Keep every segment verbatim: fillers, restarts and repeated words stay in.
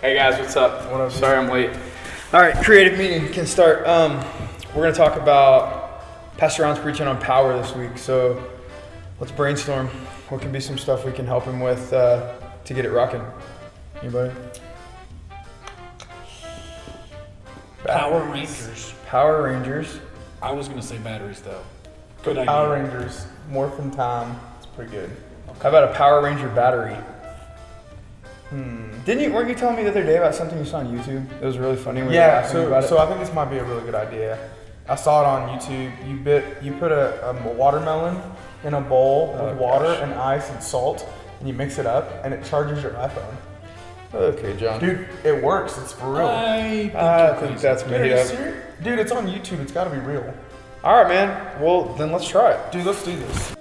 Hey guys, what's up? What up? Sorry I'm late. All right, creative meeting can start. Um, we're gonna talk about Pastor Ron's preaching on power this week. So let's brainstorm. What can be some stuff we can help him with uh, to get it rocking? Anybody? Power Rangers. Power Rangers. I was gonna say batteries though. Good idea. Power Rangers, Morphin Time. It's pretty good. How about a Power Ranger battery? Hmm. Didn't you? Weren't you telling me the other day about something you saw on YouTube? It was really funny. When you were Yeah, asking so about it. so I think this might be a really good idea. I saw it on YouTube. You bit you put a, a watermelon in a bowl Oh, with water gosh. and ice and salt, and you mix it up, and it charges your iPhone. Okay, John. Dude, it works. It's for real. I think, I you're think crazy. that's Dude, are made you up. serious? Dude, it's on YouTube. It's got to be real. All right, man. Well, then let's try it. Dude, let's do this.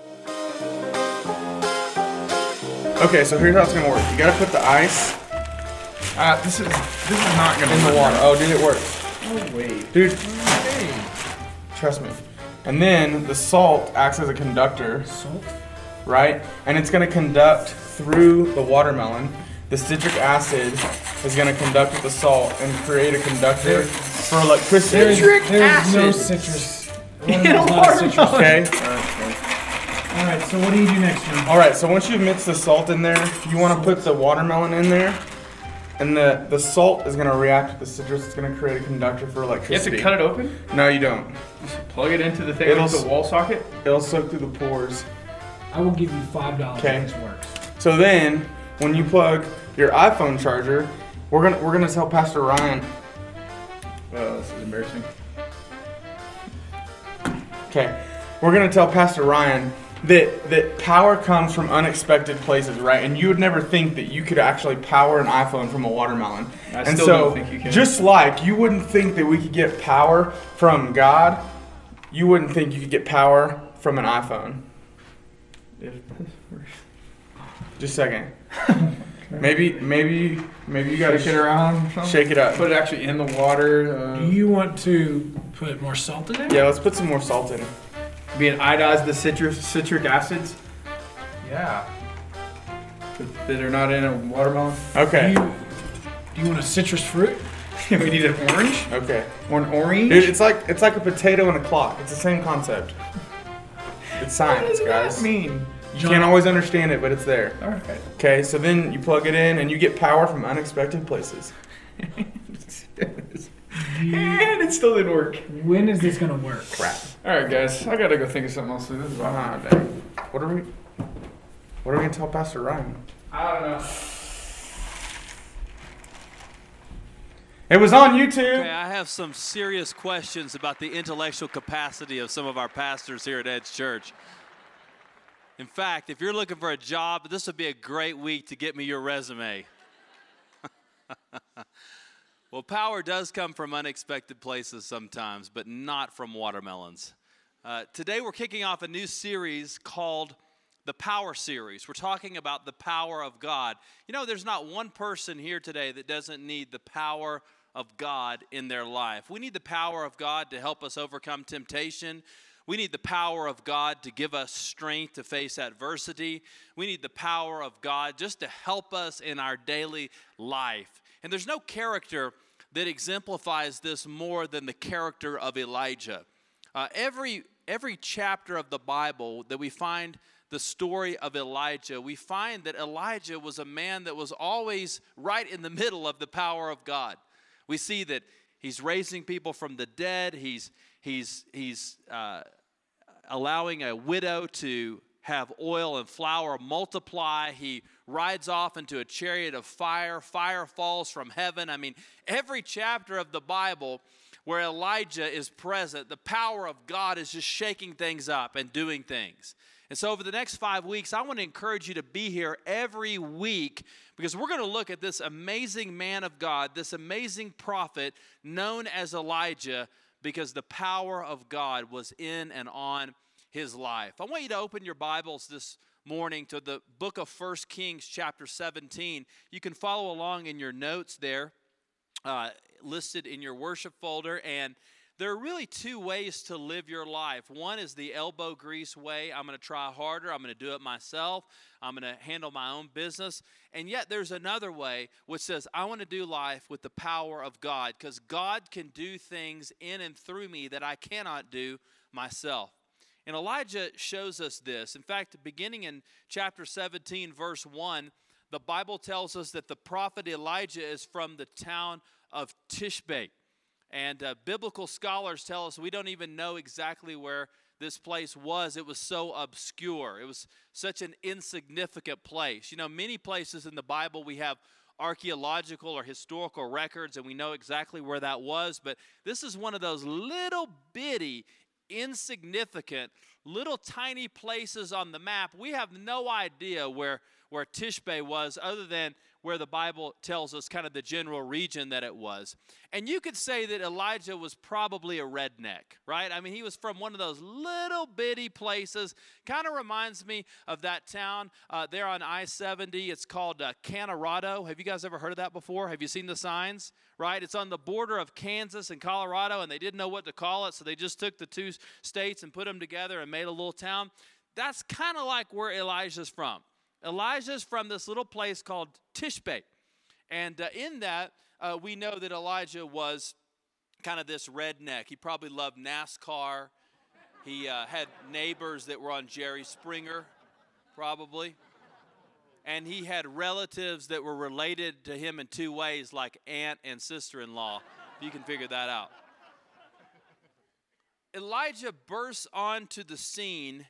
Okay, so here's how it's gonna work. You gotta put the ice. Uh, this is this is not gonna In the work. water. Oh, dude, it works. Oh wait. Dude, trust me. And then the salt acts as a conductor, Salt? right? And it's gonna conduct through the watermelon. The citric acid is gonna conduct with the salt and create a conductor for electricity. There's, there's acid. no citrus. In Watermelon's a not citrus. watermelon. Okay. All right. So what do you do next, John? All right. So once you mix the salt in there, you want to put the watermelon in there, and the the salt is gonna react with the citrus. It's gonna create a conductor for You have electricity. to cut it open? No, you don't. Just plug it into the thing It'll with s- the wall socket? It'll soak through the pores. I will give you five dollars Okay. if this works. So then, when you plug your iPhone charger, we're gonna we're gonna tell Pastor Ryan. Oh, this is embarrassing. Okay, we're gonna tell Pastor Ryan that that power comes from unexpected places, right? And you would never think that you could actually power an iPhone from a watermelon. I and still so, don't think you can. just like you wouldn't think that we could get power from God, you wouldn't think you could get power from an iPhone. Just a second. Maybe, maybe, maybe you gotta Shake it around or something? shake it up. Put it actually in the water. Uh, Do you want to put more salt in there? Yeah, let's put some more salt in. being iodized the citrus citric acids Yeah. that- that are not in a watermelon. Do Okay. you, do you want a citrus fruit? we need an orange Okay. or an orange. Dude, it's like it's like a potato and a clock. It's the same concept. It's science, what does guys. that mean? You can't always understand it, but it's there. All right. Okay, so then you plug it in and you get power from unexpected places. And it still didn't work. When is this gonna work? Crap. All right, guys. I gotta go think of something else. This is Ah, dang. What are we? What are we gonna tell Pastor Ryan? I don't know. It was on YouTube. Okay, I have some serious questions about the intellectual capacity of some of our pastors here at Edge Church. In fact, if you're looking for a job, this would be a great week to get me your resume. Well, power does come from unexpected places sometimes, but not from watermelons. Uh, today we're kicking off a new series called the Power Series. We're talking about the power of God. You know, there's not one person here today that doesn't need the power of God in their life. We need the power of God to help us overcome temptation. We need the power of God to give us strength to face adversity. We need the power of God just to help us in our daily life. And there's no character that exemplifies this more than the character of Elijah. Uh, every, every chapter of the Bible that we find the story of Elijah, we find that Elijah was a man that was always right in the middle of the power of God. We see that he's raising people from the dead. He's, he's, he's uh, allowing a widow to have oil and flour multiply. He rides off into a chariot of fire. Fire falls from heaven. I mean, every chapter of the Bible where Elijah is present, the power of God is just shaking things up and doing things. And so over the next five weeks, I want to encourage you to be here every week because we're going to look at this amazing man of God, this amazing prophet known as Elijah, because the power of God was in and on his life. I want you to open your Bibles this morning to the book of First Kings chapter seventeen. You can follow along in your notes there, uh, listed in your worship folder. And there are really two ways to live your life. One is the elbow grease way. I'm going to try harder. I'm going to do it myself. I'm going to handle my own business. And yet there's another way which says I want to do life with the power of God, because God can do things in and through me that I cannot do myself. And Elijah shows us this. In fact, beginning in chapter seventeen, verse one, the Bible tells us that the prophet Elijah is from the town of Tishbe. And uh, biblical scholars tell us we don't even know exactly where this place was. It was so obscure. It was such an insignificant place. You know, many places in the Bible we have archaeological or historical records, and we know exactly where that was. But this is one of those little bitty, insignificant, little tiny places on the map. We have no idea where, where Tishbe was, other than where the Bible tells us kind of the general region that it was. And you could say that Elijah was probably a redneck, right? I mean, he was from one of those little bitty places. Kind of reminds me of that town uh, there on I seventy. It's called uh, Colorado. Have you guys ever heard of that before? Have you seen the signs, right? It's on the border of Kansas and Colorado, and they didn't know what to call it, so they just took the two states and put them together and made a little town. That's kind of like where Elijah's from. Elijah's from this little place called Tishbe. And uh, in that, uh, we know that Elijah was kind of this redneck. He probably loved NASCAR. He uh, had neighbors that were on Jerry Springer, probably. And he had relatives that were related to him in two ways, like aunt and sister-in-law, if you can figure that out. Elijah bursts onto the scene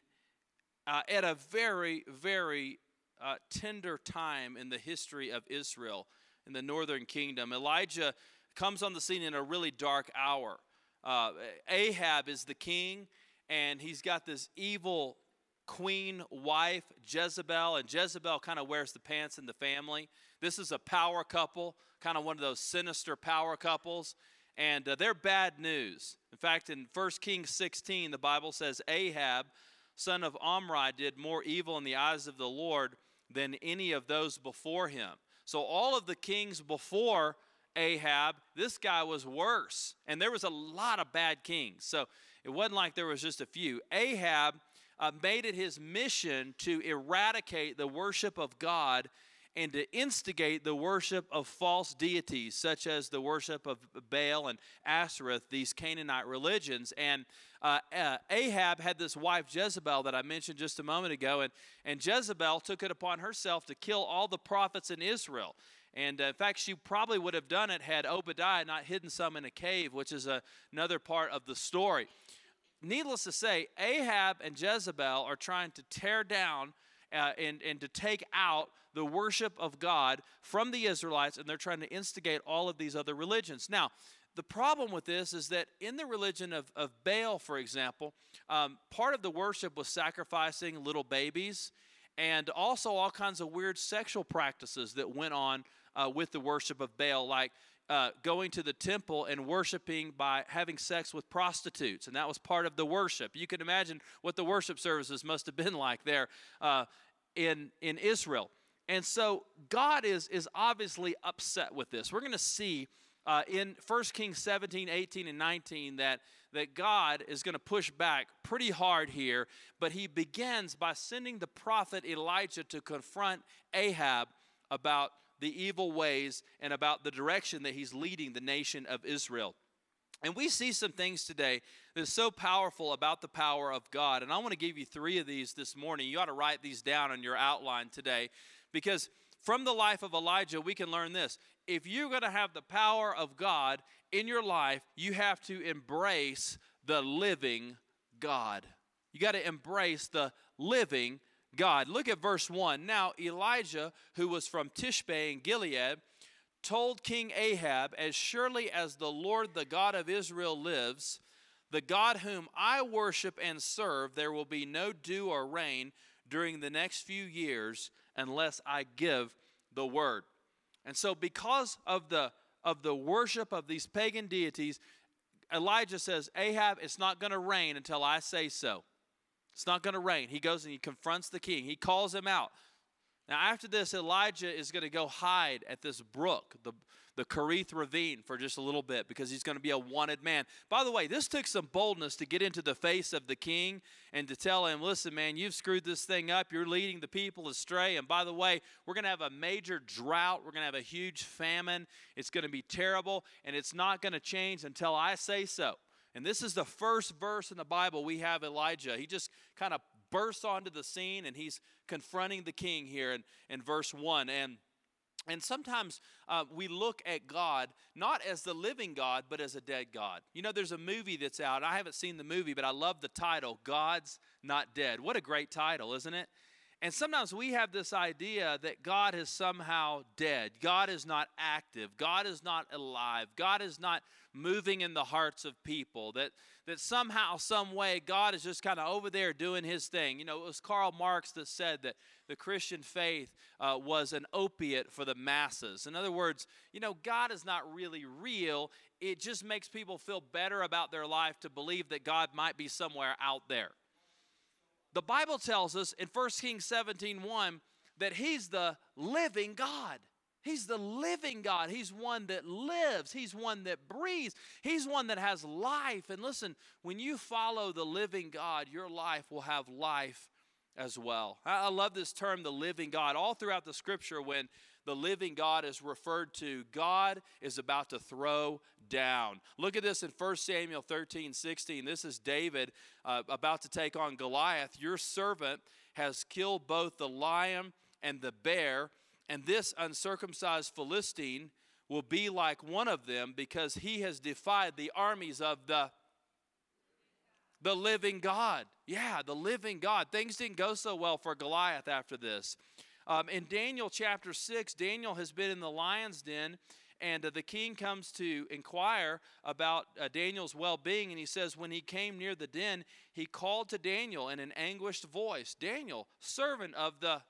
uh, at a very, very uh, tender time in the history of Israel, in the northern kingdom. Elijah comes on the scene in a really dark hour. Uh, Ahab is the king, and he's got this evil queen wife, Jezebel, and Jezebel kind of wears the pants in the family. This is a power couple, kind of one of those sinister power couples. And uh, they're bad news. In fact, in First Kings sixteen, the Bible says Ahab, son of Omri, did more evil in the eyes of the Lord than any of those before him. So all of the kings before Ahab, this guy was worse. And there was a lot of bad kings. So it wasn't like there was just a few. Ahab uh, made it his mission to eradicate the worship of God and to instigate the worship of false deities, such as the worship of Baal and Ashereth, these Canaanite religions. And uh, uh, Ahab had this wife, Jezebel, that I mentioned just a moment ago, and, and Jezebel took it upon herself to kill all the prophets in Israel. And uh, in fact, she probably would have done it had Obadiah not hidden some in a cave, which is a, another part of the story. Needless to say, Ahab and Jezebel are trying to tear down Uh, and, and to take out the worship of God from the Israelites, and they're trying to instigate all of these other religions. Now, the problem with this is that in the religion of, of Baal, for example, um, part of the worship was sacrificing little babies, and also all kinds of weird sexual practices that went on uh, with the worship of Baal, like Uh, going to the temple and worshiping by having sex with prostitutes, and that was part of the worship. You can imagine what the worship services must have been like there uh, in, in Israel. And so God is, is obviously upset with this. We're going to see uh, in First Kings seventeen, eighteen, and nineteen that, that God is going to push back pretty hard here, but he begins by sending the prophet Elijah to confront Ahab about the evil ways and about the direction that he's leading the nation of Israel. And we see some things today that is so powerful about the power of God. And I want to give you three of these this morning. You ought to write these down on your outline today, because from the life of Elijah, we can learn this. If you're going to have the power of God in your life, you have to embrace the living God. You got to embrace the living God. Look at verse one. Now Elijah, who was from Tishbe in Gilead, told King Ahab, as surely as the Lord, the God of Israel, lives, the God whom I worship and serve, there will be no dew or rain during the next few years unless I give the word. And so because of the, of the worship of these pagan deities, Elijah says, Ahab, it's not going to rain until I say so. It's not going to rain. He goes and he confronts the king. He calls him out. Now, after this, Elijah is going to go hide at this brook, the, the Kerith Ravine, for just a little bit because he's going to be a wanted man. By the way, this took some boldness to get into the face of the king and to tell him, listen, man, you've screwed this thing up. You're leading the people astray. And by the way, we're going to have a major drought. We're going to have a huge famine. It's going to be terrible, and it's not going to change until I say so. And this is the first verse in the Bible we have Elijah. He just kind of bursts onto the scene, and he's confronting the king here in, in verse one. And, and sometimes uh, we look at God not as the living God, but as a dead God. You know, there's a movie that's out. I haven't seen the movie, but I love the title, God's Not Dead. What a great title, isn't it? And sometimes we have this idea that God is somehow dead. God is not active. God is not alive. God is not moving in the hearts of people. That, that somehow, some way, God is just kind of over there doing his thing. You know, it was Karl Marx that said that the Christian faith uh, was an opiate for the masses. In other words, you know, God is not really real. It just makes people feel better about their life to believe that God might be somewhere out there. The Bible tells us in First Kings seventeen one that he's the living God. He's the living God. He's one that lives. He's one that breathes. He's one that has life. And listen, when you follow the living God, your life will have life as well. I love this term, the living God. All throughout the scripture, when the living God is referred to, God is about to throw down. Look at this in First Samuel thirteen sixteen. This is David uh, about to take on Goliath. Your servant has killed both the lion and the bear, and this uncircumcised Philistine will be like one of them because he has defied the armies of the The living God. Yeah, the living God. Things didn't go so well for Goliath after this. Um, in Daniel chapter six, Daniel has been in the lion's den, and uh, the king comes to inquire about uh, Daniel's well-being, and he says when he came near the den, he called to Daniel in an anguished voice, Daniel, servant of the,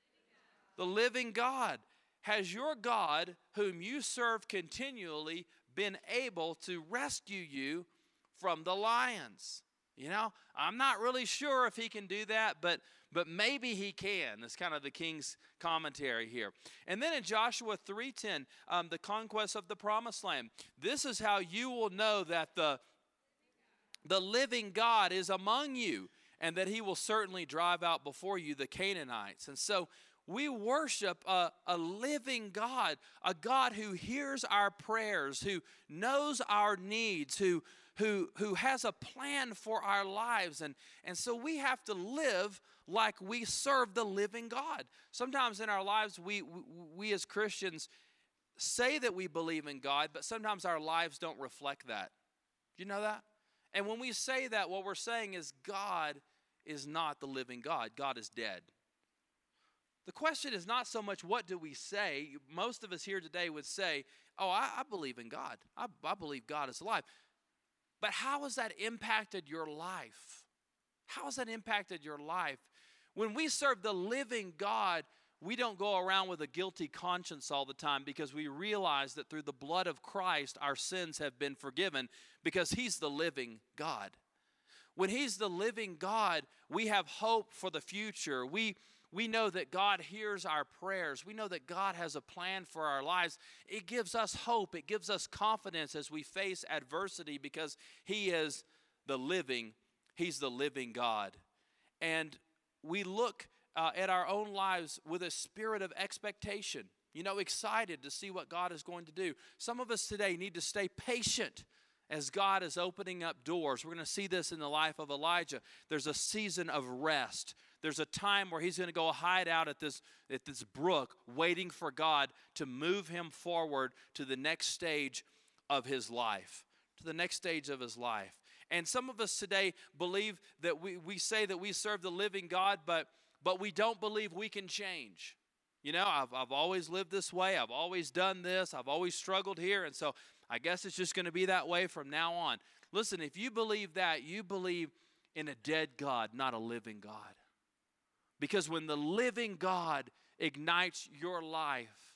the living God, has your God, whom you serve continually, been able to rescue you from the lions? You know, I'm not really sure if he can do that, but but maybe he can. That's kind of the king's commentary here. And then in Joshua three ten, um, the conquest of the promised land. This is how you will know that the, the living God is among you, and that he will certainly drive out before you the Canaanites. And so we worship a, a living God, a God who hears our prayers, who knows our needs, who, who, who has a plan for our lives. And, and so we have to live like we serve the living God. Sometimes in our lives, we, we, we as Christians say that we believe in God, but sometimes our lives don't reflect that. Do you know that? And when we say that, what we're saying is God is not the living God. God is dead. The question is not so much what do we say. Most of us here today would say, oh, I, I believe in God. I, I believe God is alive. But how has that impacted your life? How has that impacted your life? When we serve the living God, we don't go around with a guilty conscience all the time because we realize that through the blood of Christ, our sins have been forgiven because he's the living God. When he's the living God, we have hope for the future. We We know that God hears our prayers. We know that God has a plan for our lives. It gives us hope. It gives us confidence as we face adversity because he is the living, he's the living God. And we look uh, at our own lives with a spirit of expectation, you know, excited to see what God is going to do. Some of us today need to stay patient as God is opening up doors. We're going to see this in the life of Elijah. There's a season of rest. There's a time where he's going to go hide out at this, at this brook, waiting for God to move him forward to the next stage of his life, to the next stage of his life. And some of us today believe that we, we say that we serve the living God, but, but we don't believe we can change. You know, I've, I've always lived this way. I've always done this. I've always struggled here. And so I guess it's just going to be that way from now on. Listen, if you believe that, you believe in a dead God, not a living God. Because when the living God ignites your life,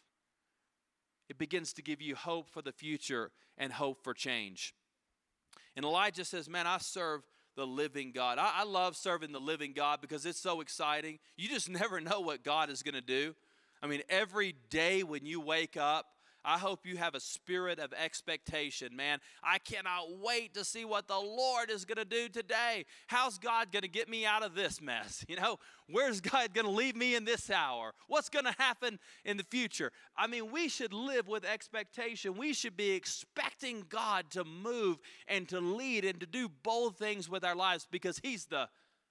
it begins to give you hope for the future and hope for change. And Elijah says, man, I serve the living God. I, I love serving the living God because it's so exciting. You just never know what God is going to do. I mean, every day when you wake up, I hope you have a spirit of expectation, man. I cannot wait to see what the Lord is going to do today. How's God going to get me out of this mess? You know, where's God going to leave me in this hour? What's going to happen in the future? I mean, we should live with expectation. We should be expecting God to move and to lead and to do bold things with our lives because He's the,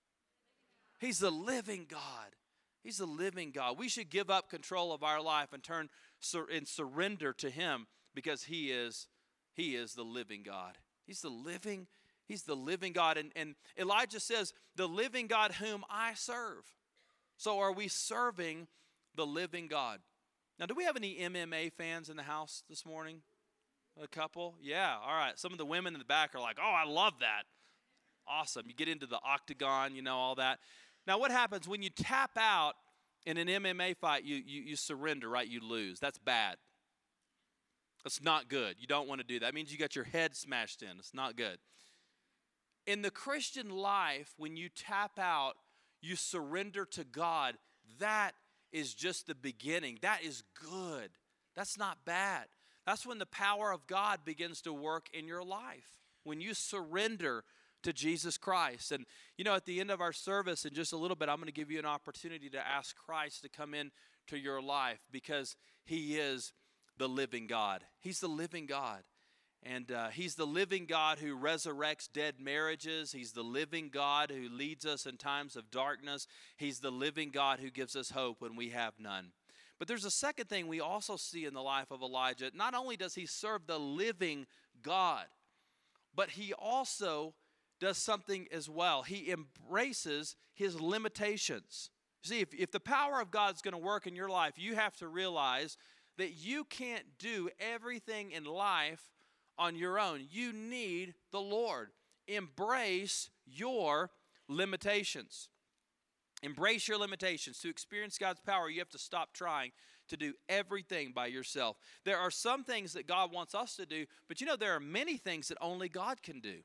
He's the living God. He's the living God. We should give up control of our life and turn sur- and surrender to Him because He is, He is the living God. He's the living, He's the living God. And, and Elijah says, the living God whom I serve. So are we serving the living God? Now, do we have any M M A fans in the house this morning? A couple? Yeah, all right. Some of the women in the back are like, oh, I love that. Awesome. You get into the octagon, you know, all that. Now, what happens when you tap out in an M M A fight, you, you, you surrender, right? You lose. That's bad. That's not good. You don't want to do that. That means you got your head smashed in. It's not good. In the Christian life, when you tap out, you surrender to God. That is just the beginning. That is good. That's not bad. That's when the power of God begins to work in your life. When you surrender to Jesus Christ. And, you know, at the end of our service, in just a little bit, I'm going to give you an opportunity to ask Christ to come in to your life because He is the living God. He's the living God. And uh, He's the living God who resurrects dead marriages. He's the living God who leads us in times of darkness. He's the living God who gives us hope when we have none. But there's a second thing we also see in the life of Elijah. Not only does he serve the living God, but he also does something as well. He embraces his limitations. See, if, if the power of God is going to work in your life, you have to realize that you can't do everything in life on your own. You need the Lord. Embrace your limitations. Embrace your limitations. To experience God's power, you have to stop trying to do everything by yourself. There are some things that God wants us to do, but you know, there are many things that only God can do.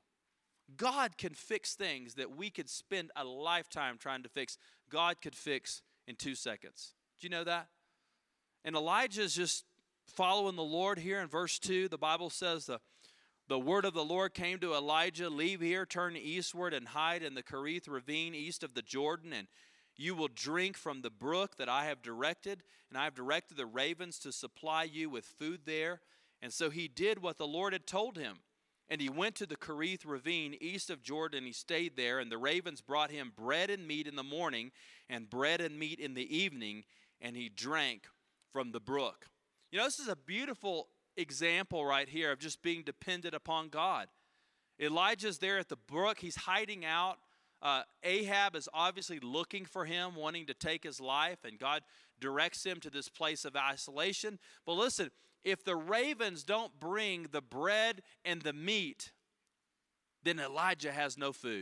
God can fix things that we could spend a lifetime trying to fix. God could fix in two seconds. Do you know that? And Elijah is just following the Lord here in verse two. The Bible says the, the word of the Lord came to Elijah, leave here, turn eastward, and hide in the Kerith ravine east of the Jordan, and you will drink from the brook that I have directed, and I have directed the ravens to supply you with food there. And so he did what the Lord had told him. And he went to the Kerith ravine east of Jordan. He stayed there, and the ravens brought him bread and meat in the morning and bread and meat in the evening, and he drank from the brook. You know, this is a beautiful example right here of just being dependent upon God. Elijah's there at the brook. He's hiding out. Uh, Ahab is obviously looking for him, wanting to take his life, and God directs him to this place of isolation. But listen, if the ravens don't bring the bread and the meat, then Elijah has no food.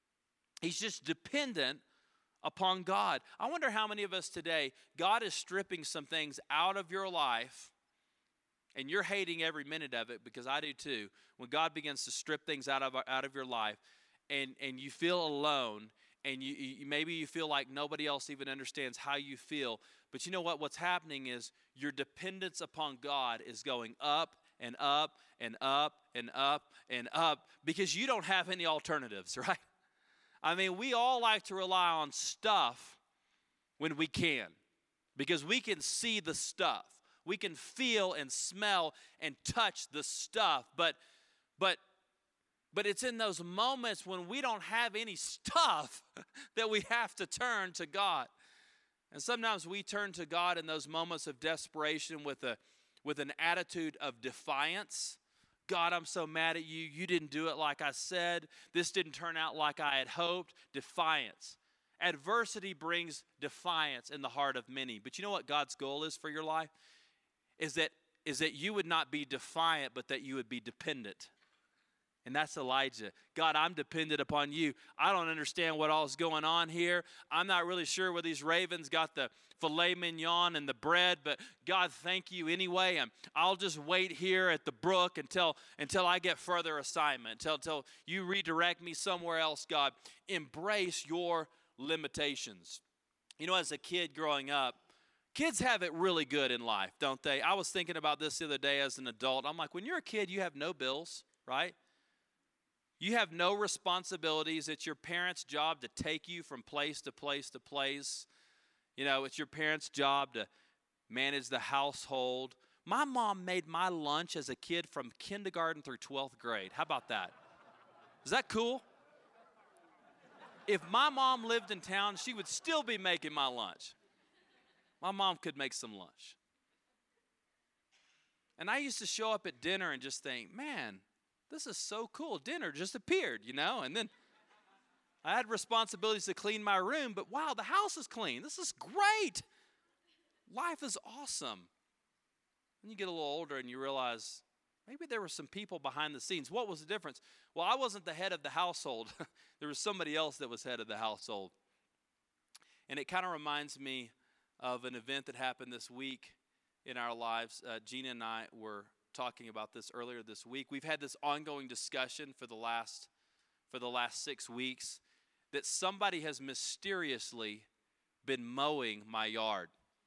He's just dependent upon God. I wonder how many of us today, God is stripping some things out of your life, and you're hating every minute of it, because I do too. When God begins to strip things out of, out of your life, and, and you feel alone, and you, you maybe you feel like nobody else even understands how you feel. But you know what? What's happening is your dependence upon God is going up and up and up and up and up because you don't have any alternatives, right? I mean, we all like to rely on stuff when we can, because we can see the stuff. We can feel and smell and touch the stuff. But, but, but it's in those moments when we don't have any stuff that we have to turn to God. And sometimes we turn to God in those moments of desperation with a, with an attitude of defiance. God, I'm so mad at you. You didn't do it like I said. This didn't turn out like I had hoped. Defiance. Adversity brings defiance in the heart of many. But you know what God's goal is for your life? Is that, is that you would not be defiant, but that you would be dependent. And that's Elijah. God, I'm dependent upon you. I don't understand what all is going on here. I'm not really sure where these ravens got the filet mignon and the bread, but God, thank you anyway. And I'll just wait here at the brook until, until I get further assignment, until, until you redirect me somewhere else, God. Embrace your limitations. You know, as a kid growing up, kids have it really good in life, don't they? I was thinking about this the other day as an adult. I'm like, when you're a kid, you have no bills, right? You have no responsibilities. It's your parents' job to take you from place to place to place. You know, it's your parents' job to manage the household. My mom made my lunch as a kid from kindergarten through twelfth grade. How about that? Is that cool? If my mom lived in town, she would still be making my lunch. My mom could make some lunch. And I used to show up at dinner and just think, man, this is so cool. Dinner just appeared, you know, and then I had responsibilities to clean my room, but wow, the house is clean. This is great. Life is awesome. Then you get a little older and you realize maybe there were some people behind the scenes. What was the difference? Well, I wasn't the head of the household. There was somebody else that was head of the household. And it kind of reminds me of an event that happened this week in our lives. Uh, Gina and I were talking about this earlier this week. We've had this ongoing discussion for the last for the last six weeks that somebody has mysteriously been mowing my yard.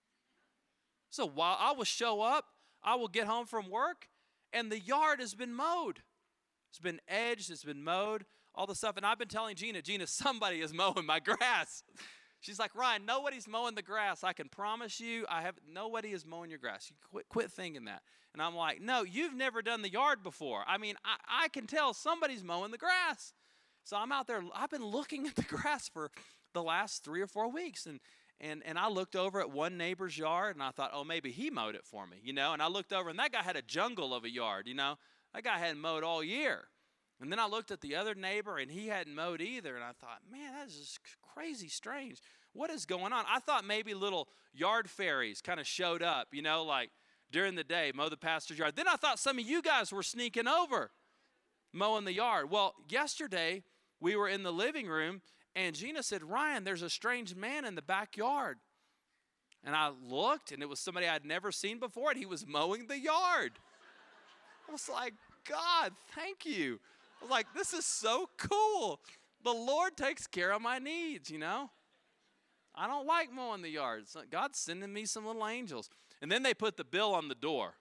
So while I will show up, I will get home from work, and the yard has been mowed. It's been edged, it's been mowed, all the stuff. And I've been telling Gina, Gina, somebody is mowing my grass. She's like, Ryan, nobody's mowing the grass. I can promise you, I have nobody is mowing your grass. You quit, quit thinking that. And I'm like, no, you've never done the yard before. I mean, I, I can tell somebody's mowing the grass. So I'm out there. I've been looking at the grass for the last three or four weeks, and and and I looked over at one neighbor's yard, and I thought, oh, maybe he mowed it for me, you know. And I looked over, and that guy had a jungle of a yard, you know. That guy hadn't mowed all year. And then I looked at the other neighbor, and he hadn't mowed either. And I thought, man, that is just crazy strange. What is going on? I thought maybe little yard fairies kind of showed up, you know, like during the day, mow the pastor's yard. Then I thought some of you guys were sneaking over, mowing the yard. Well, yesterday we were in the living room, and Gina said, Ryan, there's a strange man in the backyard. And I looked, and it was somebody I'd never seen before, and he was mowing the yard. I was like, God, thank you. I was like, this is so cool. The Lord takes care of my needs, you know. I don't like mowing the yard. So God's sending me some little angels. And then they put the bill on the door.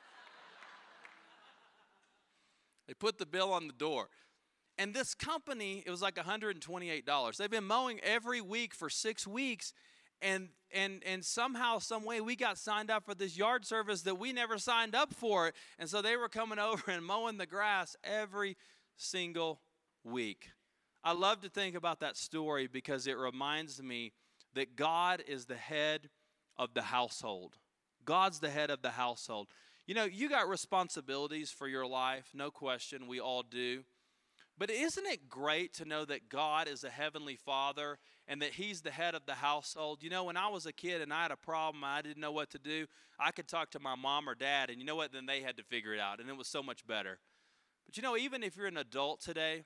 They put the bill on the door. And this company, it was like one hundred twenty-eight dollars. They've been mowing every week for six weeks. And, and, and somehow, some way, we got signed up for this yard service that we never signed up for. And so they were coming over and mowing the grass every single week. I love to think about that story because it reminds me that God is the head of the household. God's the head of the household. You know, you got responsibilities for your life, no question, we all do. But isn't it great to know that God is a heavenly Father and that He's the head of the household? You know, when I was a kid and I had a problem, I didn't know what to do, I could talk to my mom or dad, and you know what? Then they had to figure it out, and it was so much better. But you know, even if you're an adult today,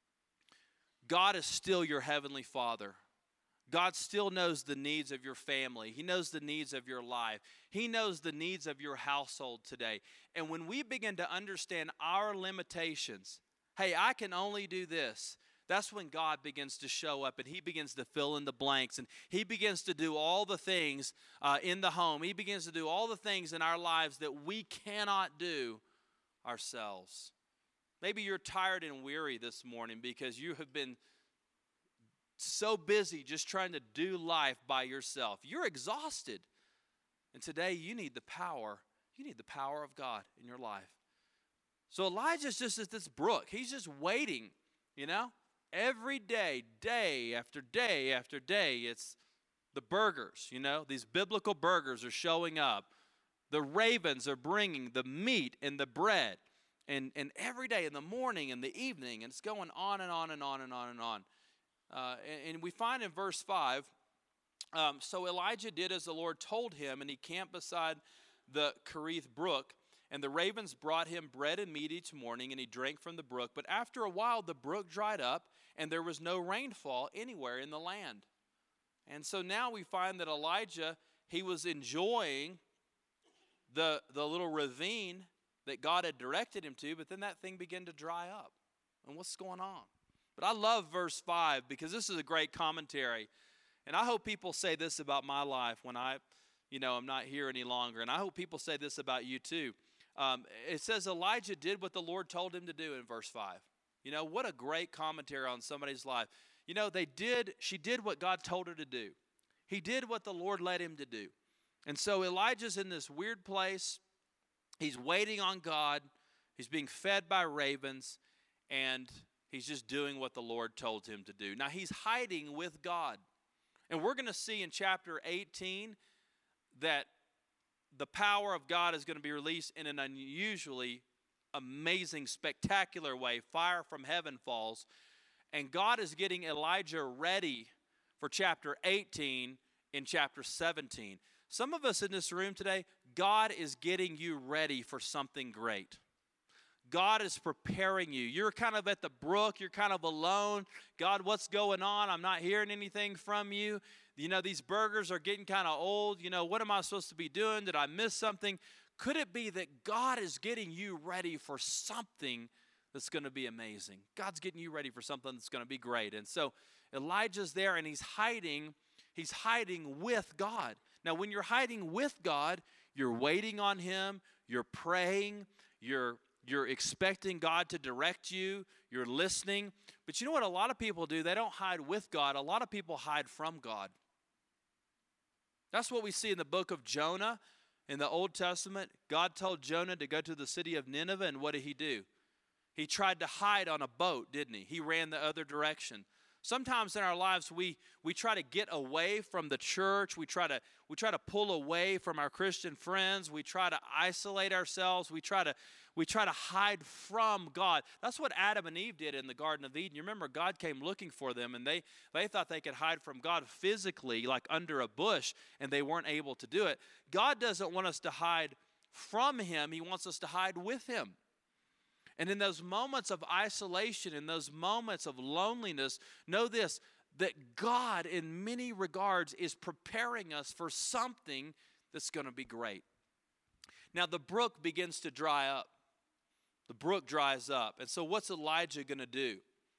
God is still your heavenly Father. God still knows the needs of your family. He knows the needs of your life. He knows the needs of your household today. And when we begin to understand our limitations, hey, I can only do this, that's when God begins to show up and He begins to fill in the blanks, and He begins to do all the things uh, in the home. He begins to do all the things in our lives that we cannot do ourselves. Maybe you're tired and weary this morning because you have been so busy just trying to do life by yourself. You're exhausted. And today you need the power. You need the power of God in your life. So Elijah's just at this brook. He's just waiting, you know. Every day, day after day after day, it's the burgers, you know. These biblical burgers are showing up. The ravens are bringing the meat and the bread. And, and every day in the morning and the evening, and it's going on and on and on and on and on. Uh, and, and we find in verse five, um, so Elijah did as the Lord told him, and he camped beside the Kerith brook. And the ravens brought him bread and meat each morning, and he drank from the brook. But after a while, the brook dried up, and there was no rainfall anywhere in the land. And so now we find that Elijah, he was enjoying the, the little ravine that God had directed him to, but then that thing began to dry up. And what's going on? But I love verse five because this is a great commentary. And I hope people say this about my life when I, you know, I'm not here any longer. And I hope people say this about you too. Um, it says Elijah did what the Lord told him to do in verse five. You know, what a great commentary on somebody's life. You know, they did, she did what God told her to do. He did what the Lord led him to do. And so Elijah's in this weird place. He's waiting on God. He's being fed by ravens. And he's just doing what the Lord told him to do. Now, he's hiding with God. And we're going to see in chapter eighteen that the power of God is going to be released in an unusually amazing, spectacular way. Fire from heaven falls. And God is getting Elijah ready for chapter eighteen in chapter seventeen. Some of us in this room today, God is getting you ready for something great. God is preparing you. You're kind of at the brook. You're kind of alone. God, what's going on? I'm not hearing anything from you. You know, these burgers are getting kind of old. You know, what am I supposed to be doing? Did I miss something? Could it be that God is getting you ready for something that's going to be amazing? God's getting you ready for something that's going to be great. And so Elijah's there and he's hiding. He's hiding with God. Now, when you're hiding with God, you're waiting on him. You're praying. You're You're expecting God to direct you. You're listening. But you know what a lot of people do? They don't hide with God. A lot of people hide from God. That's what we see in the book of Jonah in the Old Testament. God told Jonah to go to the city of Nineveh, and what did he do? He tried to hide on a boat, didn't he? He ran the other direction. Sometimes in our lives, we, we try to get away from the church. We try to we try to pull away from our Christian friends. We try to isolate ourselves. We try to we try to hide from God. That's what Adam and Eve did in the Garden of Eden. You remember God came looking for them, and they, they thought they could hide from God physically, like under a bush, and they weren't able to do it. God doesn't want us to hide from him. He wants us to hide with him. And in those moments of isolation, in those moments of loneliness, know this, that God in many regards is preparing us for something that's going to be great. Now the brook begins to dry up. The brook dries up. And so what's Elijah going to do?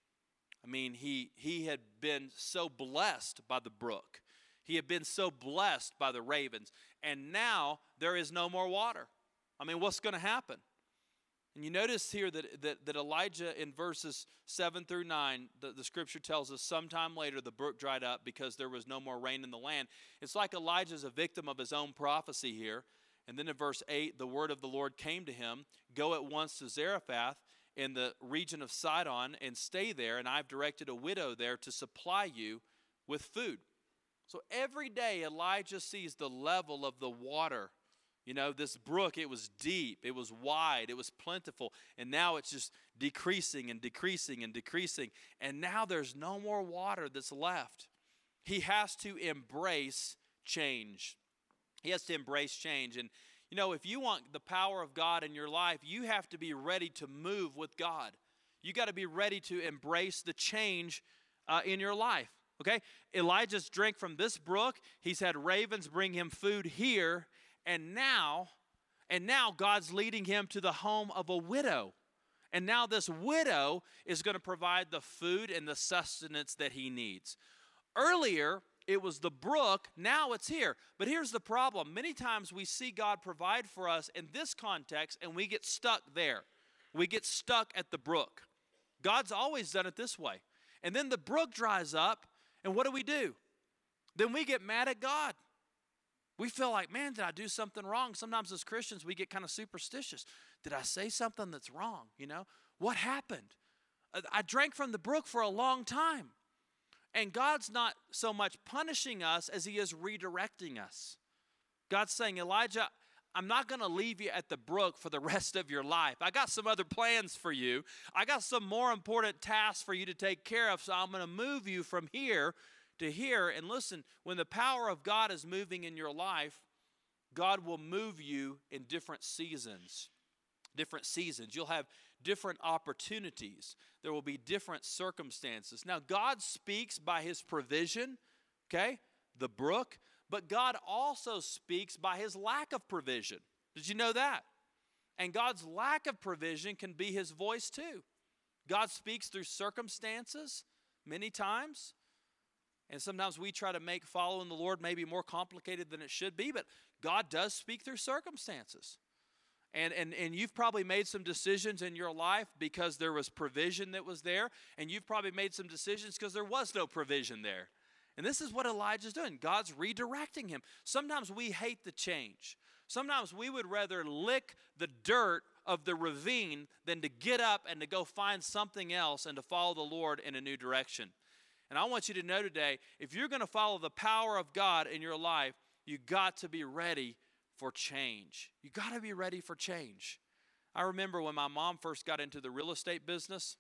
I mean, he, he had been so blessed by the brook. He had been so blessed by the ravens. And now there is no more water. I mean, what's going to happen? And you notice here that, that, that Elijah in verses seven through nine, the, the scripture tells us sometime later the brook dried up because there was no more rain in the land. It's like Elijah's a victim of his own prophecy here. And then in verse eight, the word of the Lord came to him, go at once to Zarephath in the region of Sidon and stay there, and I've directed a widow there to supply you with food. So every day Elijah sees the level of the water. You know, this brook, it was deep, it was wide, it was plentiful, and now it's just decreasing and decreasing and decreasing, and now there's no more water that's left. He has to embrace change. He has to embrace change, and you know, if you want the power of God in your life, you have to be ready to move with God. You got to be ready to embrace the change uh, in your life, okay? Elijah's drank from this brook. He's had ravens bring him food here. And now, and now God's leading him to the home of a widow. And now this widow is going to provide the food and the sustenance that he needs. Earlier, it was the brook. Now it's here. But here's the problem. Many times we see God provide for us in this context, and we get stuck there. We get stuck at the brook. God's always done it this way. And then the brook dries up, and what do we do? Then we get mad at God. We feel like, man, did I do something wrong? Sometimes as Christians, we get kind of superstitious. Did I say something that's wrong? You know, what happened? I drank from the brook for a long time. And God's not so much punishing us as he is redirecting us. God's saying, Elijah, I'm not going to leave you at the brook for the rest of your life. I got some other plans for you. I got some more important tasks for you to take care of, so I'm going to move you from here to hear. And listen, when the power of God is moving in your life, God will move you in different seasons. different seasons. You'll have different opportunities. There will be different circumstances. Now, God speaks by his provision, okay, the brook, but God also speaks by his lack of provision. Did you know that? And God's lack of provision can be his voice too. God speaks through circumstances many times. And sometimes we try to make following the Lord maybe more complicated than it should be, but God does speak through circumstances. And, and, and you've probably made some decisions in your life because there was provision that was there, and you've probably made some decisions because there was no provision there. And this is what Elijah's doing. God's redirecting him. Sometimes we hate the change. Sometimes we would rather lick the dirt of the ravine than to get up and to go find something else and to follow the Lord in a new direction. And I want you to know today, if you're going to follow the power of God in your life, you got to be ready for change. You got to be ready for change. I remember when my mom first got into the real estate business,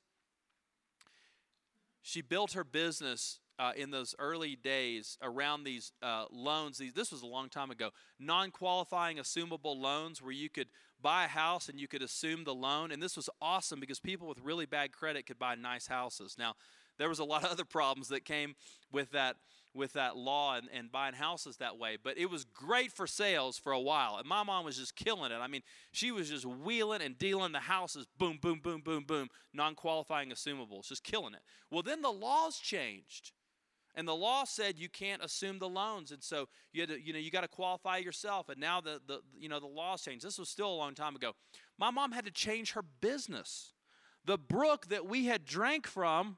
she built her business uh, in those early days around these uh, loans. These, this was a long time ago. Non-qualifying assumable loans where you could buy a house and you could assume the loan. And this was awesome because people with really bad credit could buy nice houses. Now, there was a lot of other problems that came with that with that law and, and buying houses that way. But it was great for sales for a while. And my mom was just killing it. I mean, she was just wheeling and dealing the houses. Boom, boom, boom, boom, boom. Non-qualifying assumables. Just killing it. Well, then the laws changed. And the law said you can't assume the loans. And so you had to, you know, you got to qualify yourself. And now the, the you know the laws changed. This was still a long time ago. My mom had to change her business. The brook that we had drank from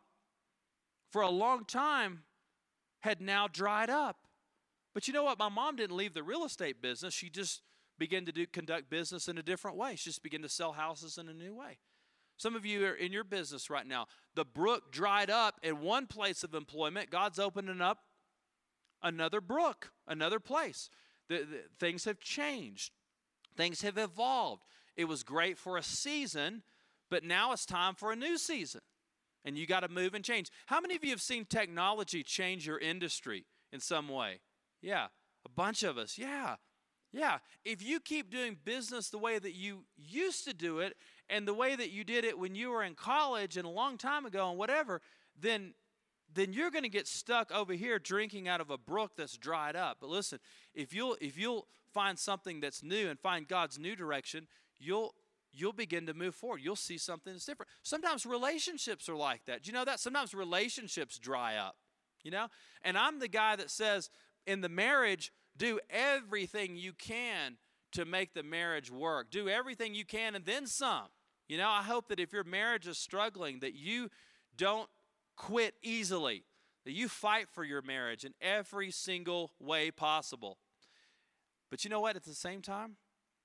for a long time had now dried up. But you know what? My mom didn't leave the real estate business. She just began to do conduct business in a different way. She just began to sell houses in a new way. Some of you are in your business right now. The brook dried up in one place of employment. God's opening up another brook, another place. The, the, things have changed. Things have evolved. It was great for a season, but now it's time for a new season. And you got to move and change. How many of you have seen technology change your industry in some way? Yeah, a bunch of us. Yeah, yeah. If you keep doing business the way that you used to do it and the way that you did it when you were in college and a long time ago and whatever, then, then you're going to get stuck over here drinking out of a brook that's dried up. But listen, if you'll, if you'll find something that's new and find God's new direction, you'll you'll begin to move forward. You'll see something that's different. Sometimes relationships are like that. Do you know that? Sometimes relationships dry up, you know? And I'm the guy that says in the marriage, do everything you can to make the marriage work. Do everything you can and then some. You know, I hope that if your marriage is struggling, that you don't quit easily, that you fight for your marriage in every single way possible. But you know what? At the same time,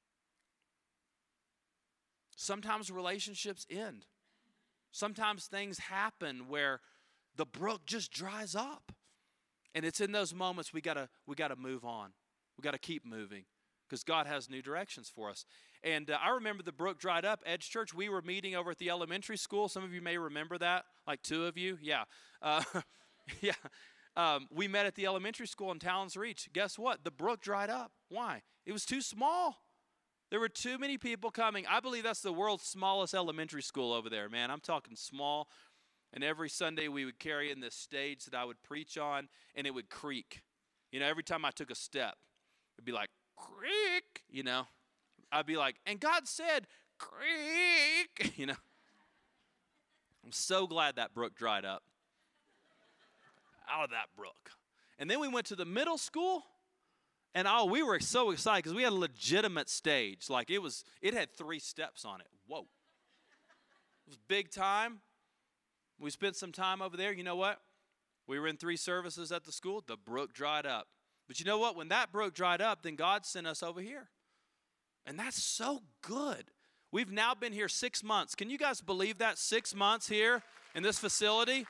sometimes relationships end. Sometimes things happen where the brook just dries up. And it's in those moments we gotta we gotta move on. We gotta keep moving because God has new directions for us. And uh, I remember the brook dried up. Edge Church, we were meeting over at the elementary school. Some of you may remember that, like two of you. Yeah, uh, yeah. Um, we met at the elementary school in Talons Reach. Guess what? The brook dried up. Why? It was too small. There were too many people coming. I believe that's the world's smallest elementary school over there, man. I'm talking small. And every Sunday we would carry in this stage that I would preach on, and it would creak. You know, every time I took a step, it'd be like, creak, you know. I'd be like, and God said, creak, you know. I'm so glad that brook dried up. Out of that brook. And then we went to the middle school. And oh, we were so excited because we had a legitimate stage. Like it was, it had three steps on it. Whoa. It was big time. We spent some time over there. You know what? We were in three services at the school. The brook dried up. But you know what? When that brook dried up, then God sent us over here. And that's so good. We've now been here six months. Can you guys believe that? Six months here in this facility.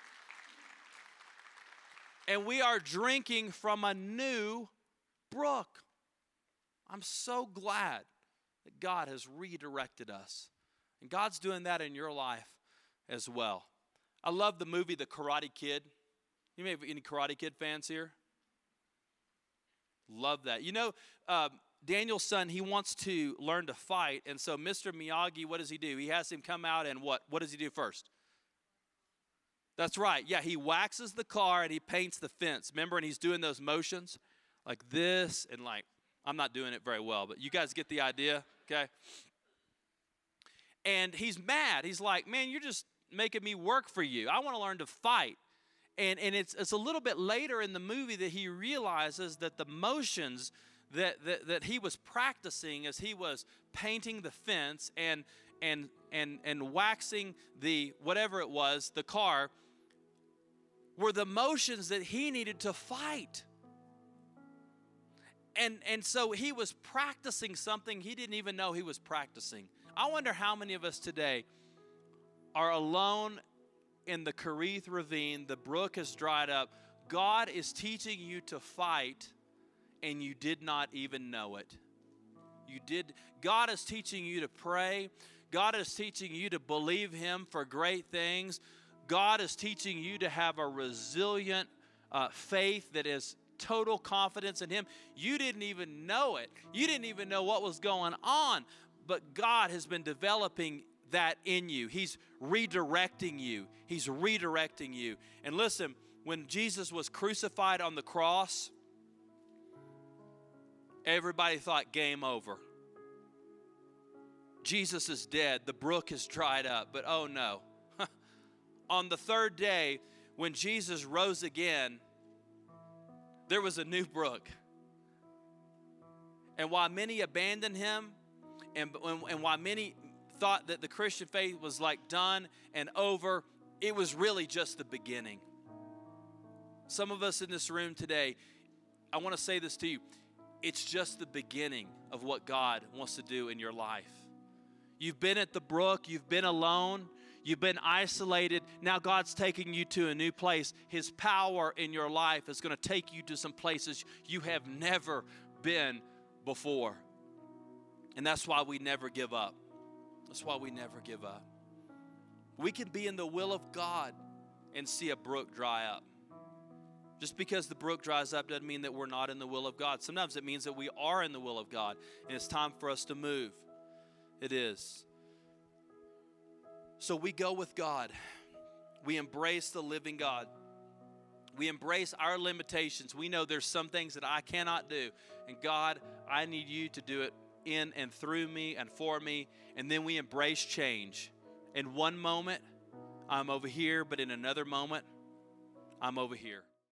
And we are drinking from a new brook. I'm so glad that God has redirected us. And God's doing that in your life as well. I love the movie The Karate Kid. You may have any Karate Kid fans here? Love that. You know, um, Daniel's son, he wants to learn to fight. And so Mister Miyagi, what does he do? He has him come out and what? What does he do first? That's right. Yeah, he waxes the car and he paints the fence. Remember, and he's doing those motions like this and like, I'm not doing it very well, but you guys get the idea, okay? And he's mad. He's like, man, you're just making me work for you. I want to learn to fight. And, and it's, it's a little bit later in the movie that he realizes that the motions that, that, that he was practicing as he was painting the fence and, and, and, and waxing the, whatever it was, the car, were the motions that he needed to fight. And, and so he was practicing something he didn't even know he was practicing. I wonder how many of us today are alone in the Kerith Ravine. The brook has dried up. God is teaching you to fight, and you did not even know it. You did. God is teaching you to pray. God is teaching you to believe Him for great things. God is teaching you to have a resilient uh, faith that is total confidence in Him. You didn't even know it. You didn't even know what was going on. But God has been developing that in you. He's redirecting you. He's redirecting you. And listen, when Jesus was crucified on the cross, everybody thought game over. Jesus is dead. The brook has dried up. But oh no. On the third day, when Jesus rose again, there was a new brook. And while many abandoned Him, and, and while many thought that the Christian faith was like done and over, it was really just the beginning. Some of us in this room today, I want to say this to you. It's just the beginning of what God wants to do in your life. You've been at the brook. You've been alone. You've been isolated. Now God's taking you to a new place. His power in your life is going to take you to some places you have never been before. And that's why we never give up. That's why we never give up. We can be in the will of God and see a brook dry up. Just because the brook dries up doesn't mean that we're not in the will of God. Sometimes it means that we are in the will of God, and it's time for us to move. It is. So we go with God. We embrace the living God. We embrace our limitations. We know there's some things that I cannot do. And God, I need you to do it in and through me and for me. And then we embrace change. In one moment, I'm over here, but in another moment, I'm over here.